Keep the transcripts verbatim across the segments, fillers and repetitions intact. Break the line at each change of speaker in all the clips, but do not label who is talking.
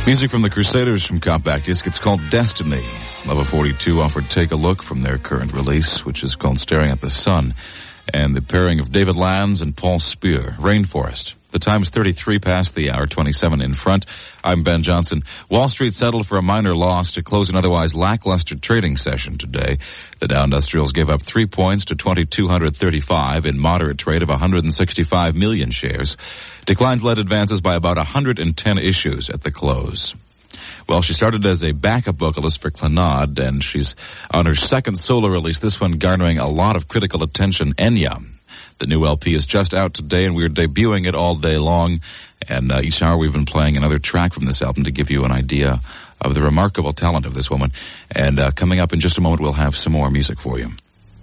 Music from the Crusaders from Compact Disc. It's called Destiny. Level forty-two offered Take a Look from their current release, which is called Staring at the Sun. And the pairing of David Lanz and Paul Spear, Rainforest. The time's thirty-three past the hour, twenty-seven in front. I'm Ben Johnson. Wall Street settled for a minor loss to close an otherwise lackluster trading session today. The Dow Industrials gave up three points to twenty-two thirty-five in moderate trade of one hundred sixty-five million shares. Declines led advances by about one hundred ten issues at the close. Well, she started as a backup vocalist for Clannad, and she's on her second solo release, this one garnering a lot of critical attention, Enya. The new L P is just out today, and we're debuting it all day long. And uh, each hour we've been playing another track from this album to give you an idea of the remarkable talent of this woman. And uh, coming up in just a moment, we'll have some more music for you.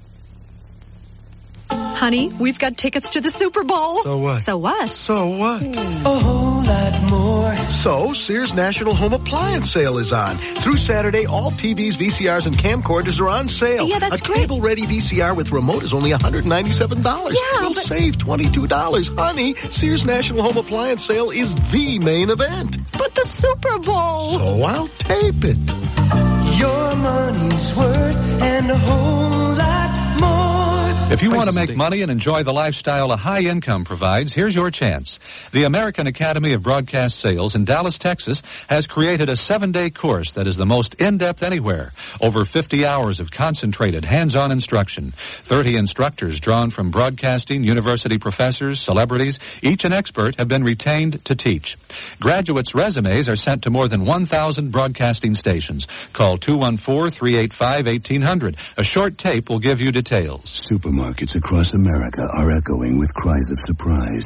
Honey, we've got tickets to the Super Bowl.
So what?
So what?
So what?
Mm. A whole lot more.
So, Sears National Home Appliance Sale is on. Through Saturday, all T Vs, V C Rs, and camcorders are on sale.
Yeah, that's
A
great.
cable-ready V C R with remote is only one hundred ninety-seven dollars.
Yeah,
You'll
but...
save twenty-two dollars. Honey, Sears National Home Appliance Sale is the main event.
But the Super Bowl.
So I'll tape it.
Your money's worth and a whole lot more.
If you want to make money and enjoy the lifestyle a high income provides, here's your chance. The American Academy of Broadcast Sales in Dallas, Texas has created a seven-day course that is the most in-depth anywhere. Over fifty hours of concentrated, hands-on instruction. thirty instructors drawn from broadcasting, university professors, celebrities. Each an expert have been retained to teach. Graduates' resumes are sent to more than one thousand broadcasting stations. Call two one four, three eight five, one eight hundred. A short tape will give you details.
Supermarkets across America are echoing with cries of surprise.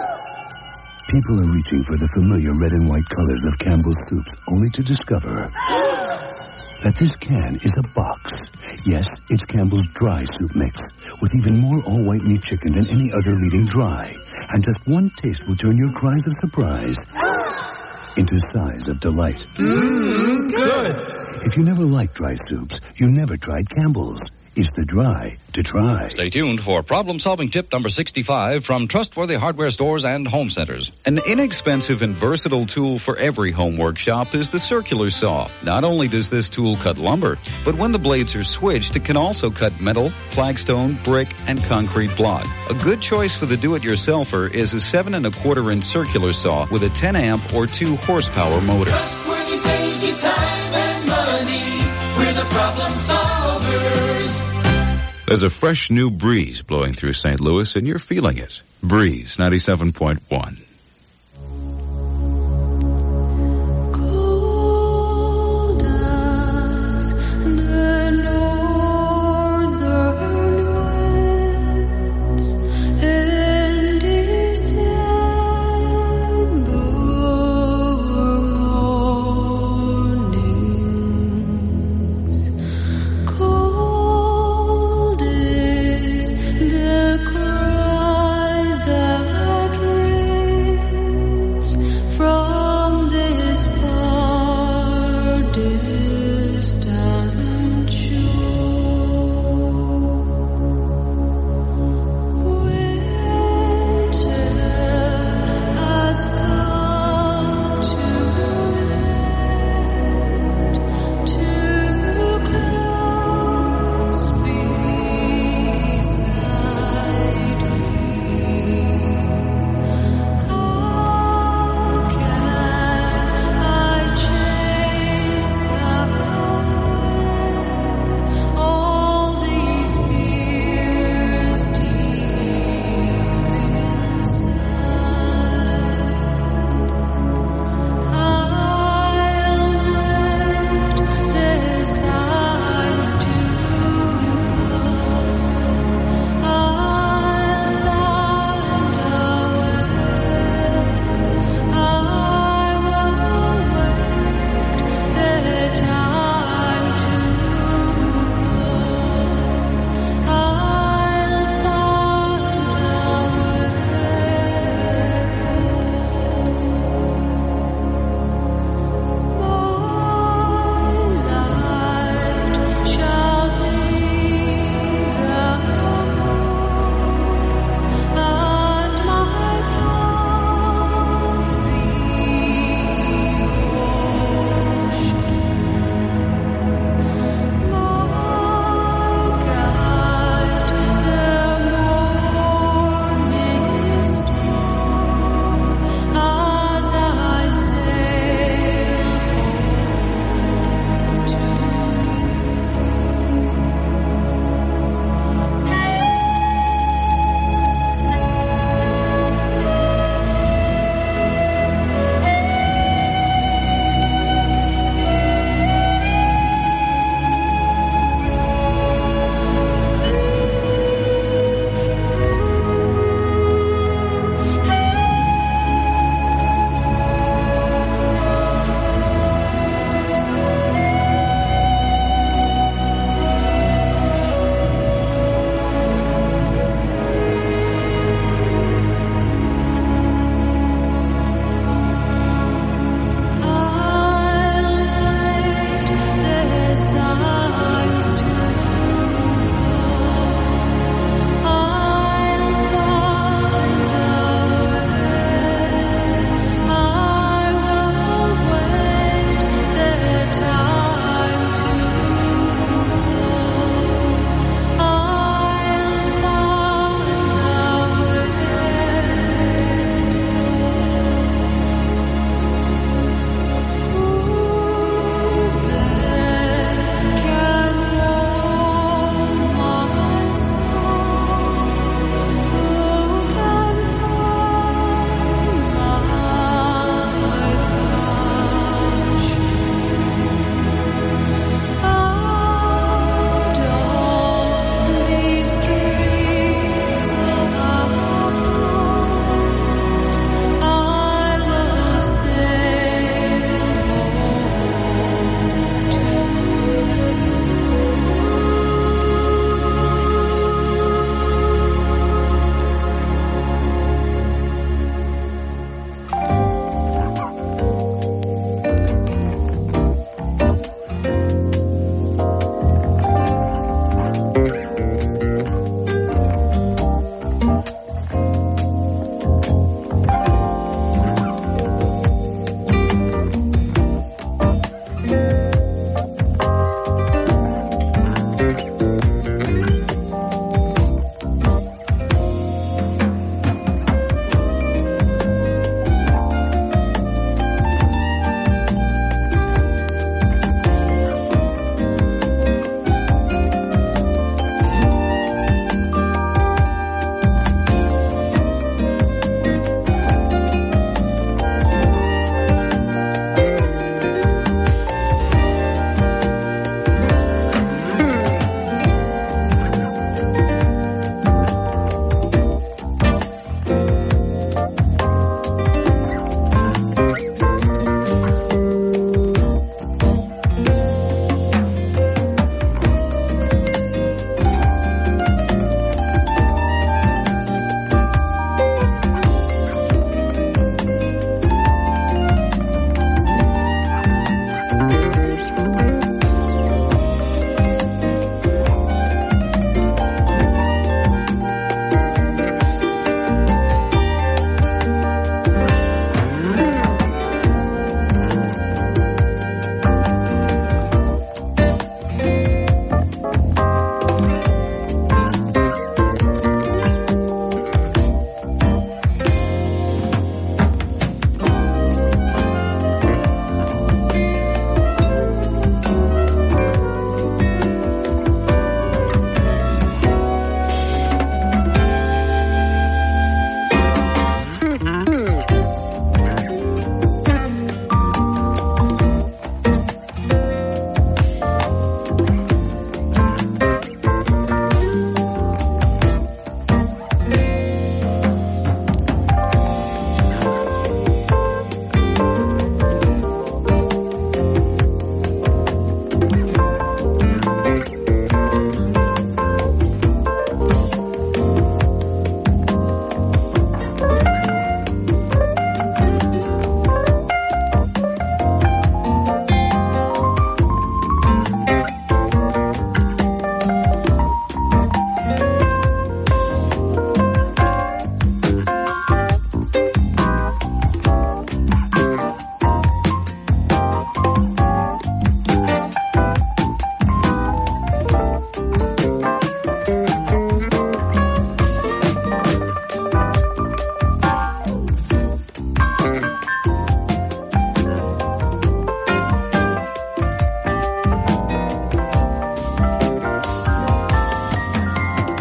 People are reaching for the familiar red and white colors of Campbell's soups, only to discover that this can is a box. Yes, it's Campbell's dry soup mix, with even more all-white meat chicken than any other leading dry. And just one taste will turn your cries of surprise into sighs of delight.
Mmm, good.
If you never liked dry soups, you never tried Campbell's. It's the dry to try.
Stay tuned for problem-solving tip number sixty-five from trustworthy hardware stores and home centers. An inexpensive and versatile tool for every home workshop is the circular saw. Not only does this tool cut lumber, but when the blades are switched, it can also cut metal, flagstone, brick, and concrete block. A good choice for the do-it-yourselfer is a seven and a quarter inch circular saw with a ten amp or two horsepower motor.
Trustworthy saves you time and money. We're the problem solvers.
There's a fresh new breeze blowing through Saint Louis, and you're feeling it. Breeze ninety-seven point one.
The cry that rains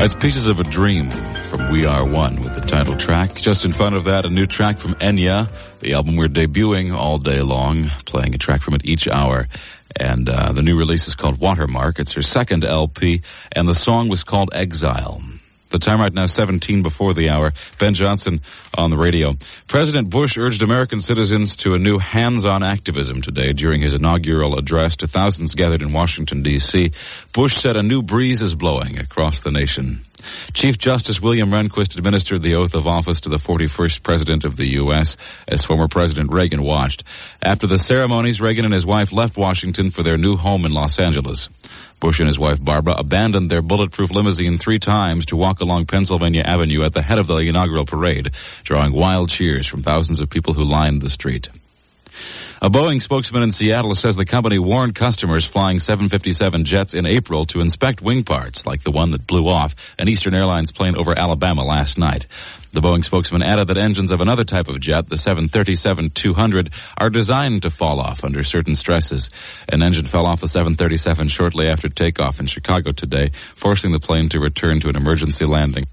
That's Pieces of a Dream from We Are One with the title track. Just in front of that, a new track from Enya, the album we're debuting all day long, playing a track from it each hour. And uh, the new release is called Watermark. It's her second L P, and the song was called Exile. The time right now, seventeen before the hour. Ben Johnson on the radio. President Bush urged American citizens to a new hands-on activism today during his inaugural address to thousands gathered in Washington, D C Bush said a new breeze is blowing across the nation. Chief Justice William Rehnquist administered the oath of office to the forty-first President of the U S as former President Reagan watched. After the ceremonies, Reagan and his wife left Washington for their new home in Los Angeles. Bush and his wife Barbara abandoned their bulletproof limousine three times to walk along Pennsylvania Avenue at the head of the inaugural parade, drawing wild cheers from thousands of people who lined the street. A Boeing spokesman in Seattle says the company warned customers flying seven fifty-seven jets in April to inspect wing parts, like the one that blew off an Eastern Airlines plane over Alabama last night. The Boeing spokesman added that engines of another type of jet, the seven thirty-seven two hundred, are designed to fall off under certain stresses. An engine fell off the seven thirty-seven shortly after takeoff in Chicago today, forcing the plane to return to an emergency landing.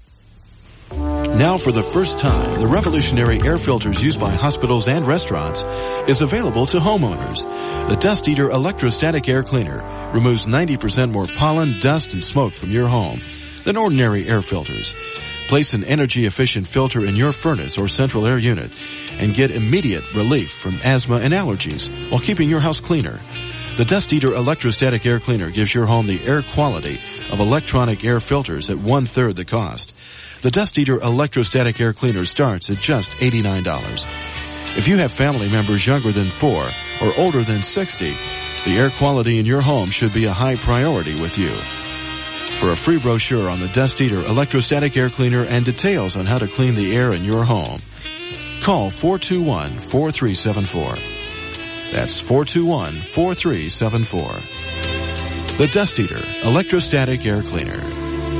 Now for the first time, the revolutionary air filters used by hospitals and restaurants is available to homeowners. The Dust Eater Electrostatic Air Cleaner removes ninety percent more pollen, dust, and smoke from your home than ordinary air filters. Place an energy-efficient filter in your furnace or central air unit and get immediate relief from asthma and allergies while keeping your house cleaner. The Dust Eater Electrostatic Air Cleaner gives your home the air quality of electronic air filters at one-third the cost. The Dust Eater Electrostatic Air Cleaner starts at just eighty-nine dollars. If you have family members younger than four or older than sixty, the air quality in your home should be a high priority with you. For a free brochure on the Dust Eater Electrostatic Air Cleaner and details on how to clean the air in your home, call four two one, four three seven four. That's four two one, four three seven four. The Dust Eater Electrostatic Air Cleaner.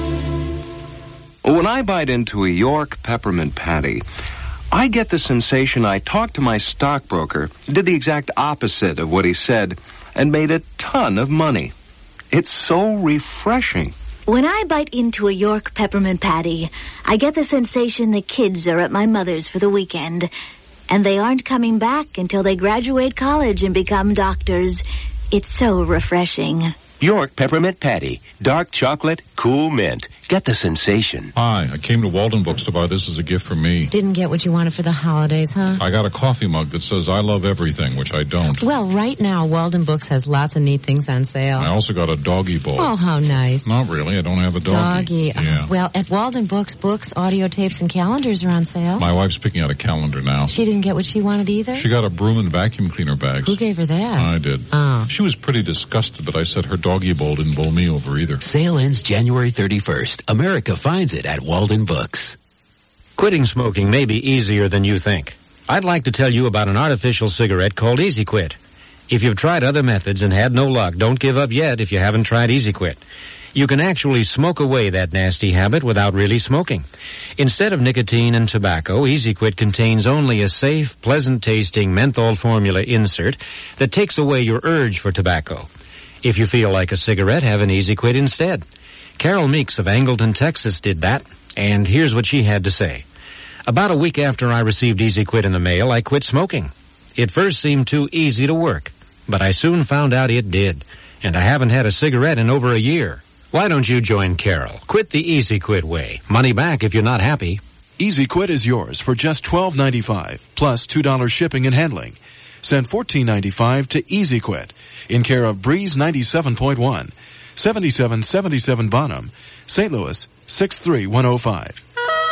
When I bite into a York peppermint patty, I get the sensation I talked to my stockbroker, did the exact opposite of what he said, and made a ton of money. It's so refreshing.
When I bite into a York peppermint patty, I get the sensation the kids are at my mother's for the weekend, and they aren't coming back until they graduate college and become doctors. It's so refreshing.
York Peppermint Patty. Dark chocolate, cool mint. Get the sensation.
Hi, I came to Walden Books to buy this as a gift for me.
Didn't get what you wanted for the holidays, huh?
I got a coffee mug that says I love everything, which I don't.
Well, right now, Walden Books has lots of neat things on sale.
I also got a doggy bowl.
Oh, how nice.
Not really. I don't have a doggy.
Doggy.
Yeah.
Uh, well, at Walden Books, books, audio tapes, and calendars are on sale.
My wife's picking out a calendar now.
She didn't get what she wanted either?
She got a broom and vacuum cleaner bags.
Who gave her that?
I did.
Oh.
She was pretty disgusted, but I said her doggy bowl didn't bowl me over either.
Sale ends January thirty-first. America finds it at Walden Books.
Quitting smoking may be easier than you think. I'd like to tell you about an artificial cigarette called Easy Quit. If you've tried other methods and had no luck, don't give up yet if you haven't tried Easy Quit. You can actually smoke away that nasty habit without really smoking. Instead of nicotine and tobacco, Easy Quit contains only a safe, pleasant-tasting menthol formula insert that takes away your urge for tobacco. If you feel like a cigarette, have an Easy Quit instead. Carol Meeks of Angleton, Texas did that, and here's what she had to say. About a week after I received Easy Quit in the mail, I quit smoking. It first seemed too easy to work, but I soon found out it did, and I haven't had a cigarette in over a year. Why don't you join Carol? Quit the Easy Quit way. Money back if you're not happy.
Easy Quit is yours for just twelve ninety-five plus two dollars shipping and handling. Send fourteen ninety-five to Easy Quit in care of Breeze ninety-seven point one, seventy-seven seventy-seven Bonham, Saint Louis six three one oh five.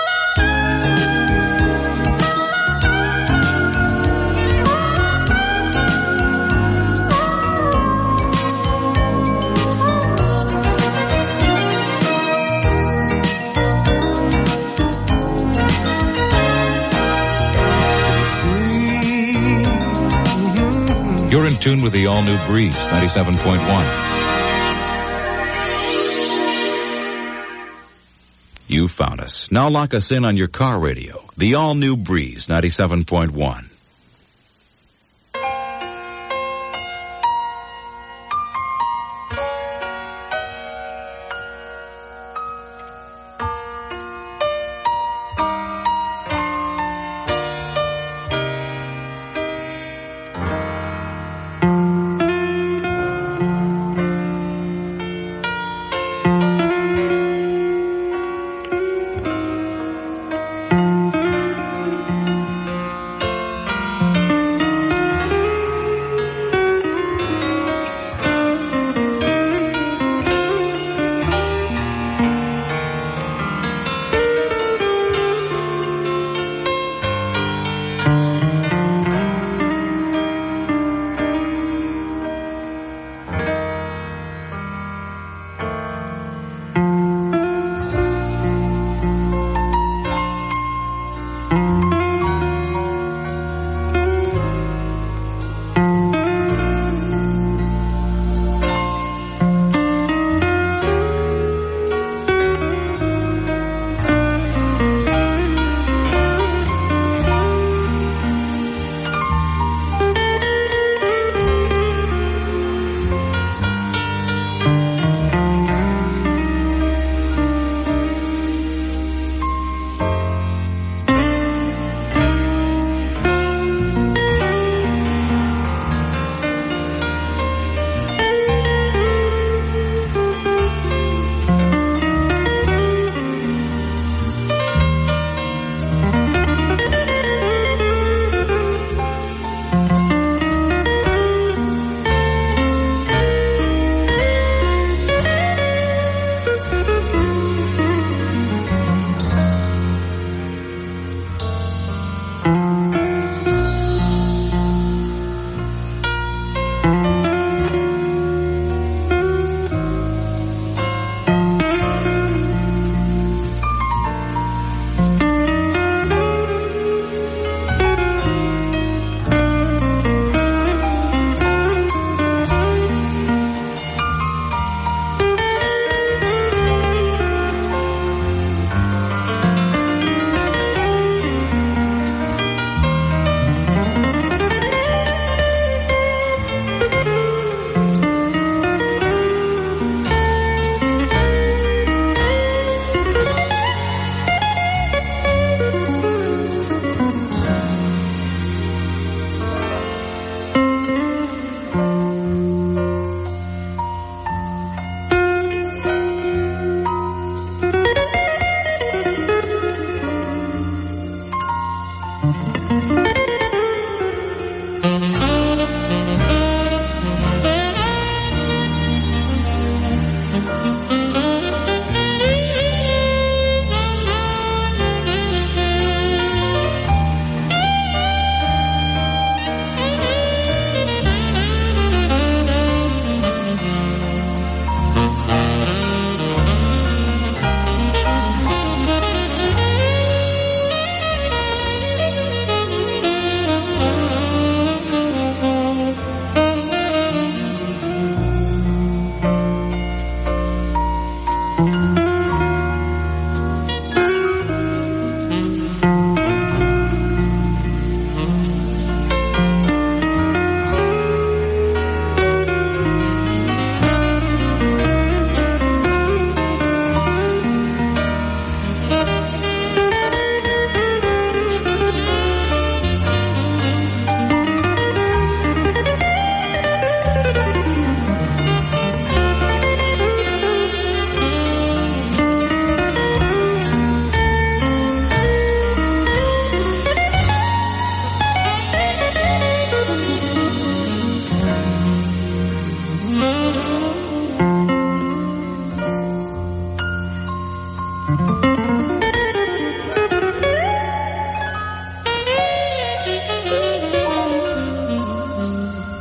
You're in tune with the all-new Breeze, ninety-seven point one. You found us. Now lock us in on your car radio. The all-new Breeze, ninety-seven point one.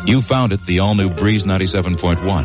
You found it, the all-new Breeze ninety-seven point one.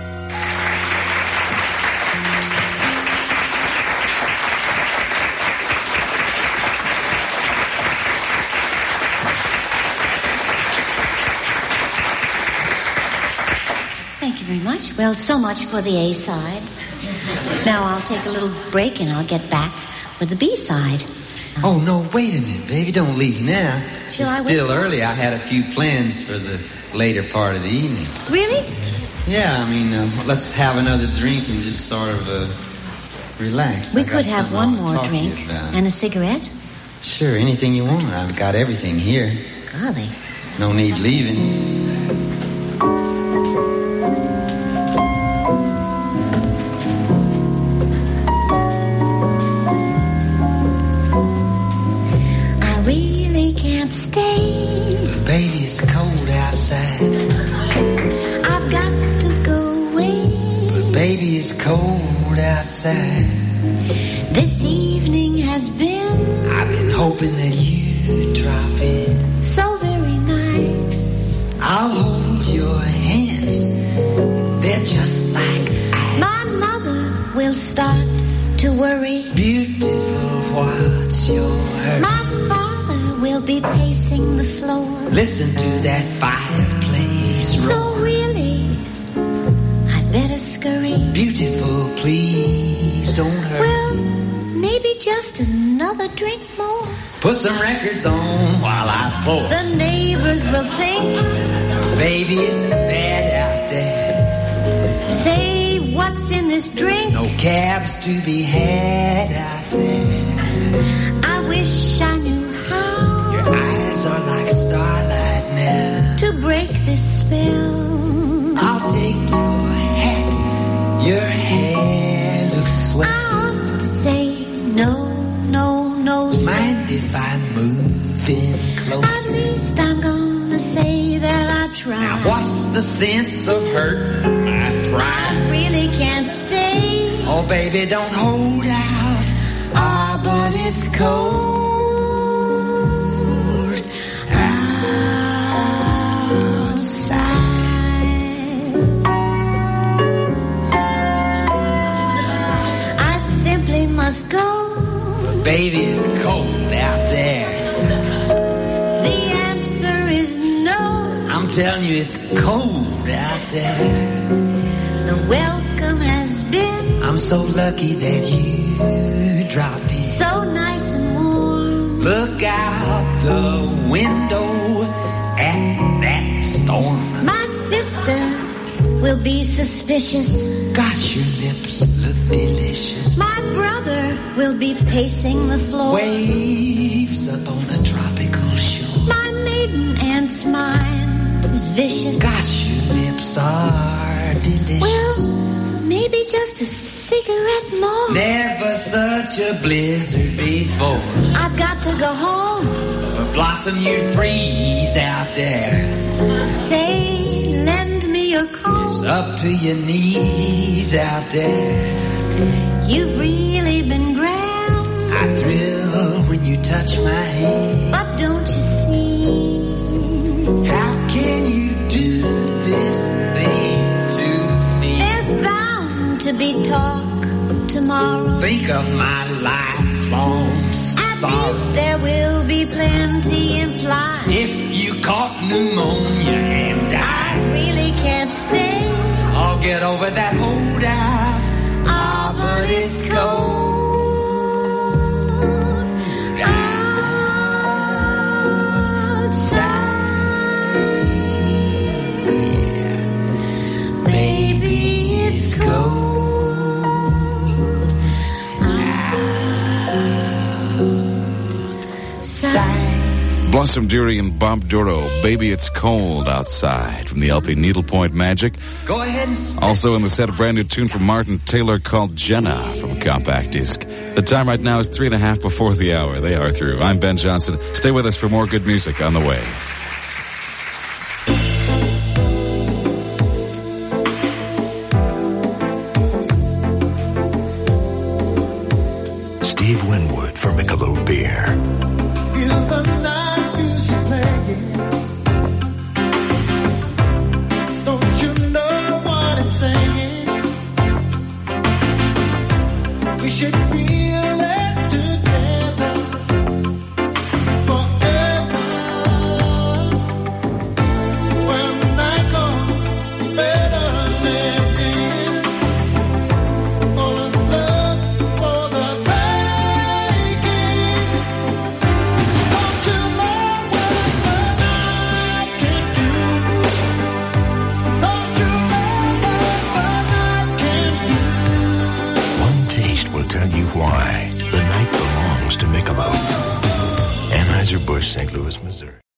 Thank you very much. Well, so much for the A side. Now I'll take a little break and I'll get back with the B side.
Oh, no, wait a minute, baby. Don't leave now.
Shall
it's
I
still
wait?
early. I had a few plans for the later part of the evening.
Really?
Yeah, I mean, uh, let's have another drink and just sort of uh, relax.
We
I got
could have
something I
one
wanna
more
talk to you
drink
about.
and a cigarette.
Sure, anything you want. I've got everything here.
Golly.
No need leaving.
I really can't stay.
But baby, it's cold outside.
I've got to go away.
But baby, it's cold outside.
This evening has been
I've been hoping that you'd drop in.
so very nice.
I'll hold your hands. They're just like ice.
My mother will start to worry.
Beautiful, what's your hurry?
My father will be pacing the floor.
Listen to that fireplace roar.
So really, I better scurry.
Beautiful, please don't hurry.
Well, maybe just another drink more.
Put some records on while I pour.
The neighbors will think,
Baby, it's bad out there.
say what's in this drink.
No cabs to be had out there.
I wish I knew how
Your eyes are like starlight now.
to break this spell.
I'll take your hat. Your hair looks swell.
I ought to say no, no, no, sir.
Mind if I move in
At
closer?
least I'm gonna say that I tried.
Now what's the sense of hurting my pride?
I really can't stay.
Oh baby, don't hold out. Ah, but it's cold outside.
I simply must go.
Baby, it's cold out there.
The answer is no.
I'm telling you, it's cold out there.
The welcome has been
I'm so lucky that you dropped in.
so nice and warm.
Look out the window at that storm.
My sister will be suspicious.
Gosh, your lips look delicious.
My brother will be pacing the floor.
Waves up on a tropical shore.
My maiden aunt's mind is vicious.
Gosh, your lips are delicious.
Well, maybe just a cigarette more.
Never such a blizzard before.
I've got to go home.
A blossom you freeze out there.
Say, lend me your comb.
Up to your knees out there.
You've really been grand.
I thrill when you touch my hand.
But don't you see?
How can you do this thing to me?
There's bound to be talk tomorrow.
Think of my lifelong
At
sorrow.
least there will be plenty implied.
If you caught pneumonia and died,
I really can't stay.
I'll get over that holdout.
Ah, but it's cold outside. Baby, it's cold outside.
Blossom Deary and Bob Duro, Baby It's Cold Outside, from the L P Needlepoint Magic.
Go ahead and spit.
Also in the set, a brand new tune from Martin Taylor called Jenna from Compact Disc. The time right now is three and a half before the hour. They are through. I'm Ben Johnson. Stay with us for more good music on the way.
Steve Winwood for Michelob Beer.
tell you why. The night belongs to Michelob. Anheuser-Busch, Saint Louis, Missouri.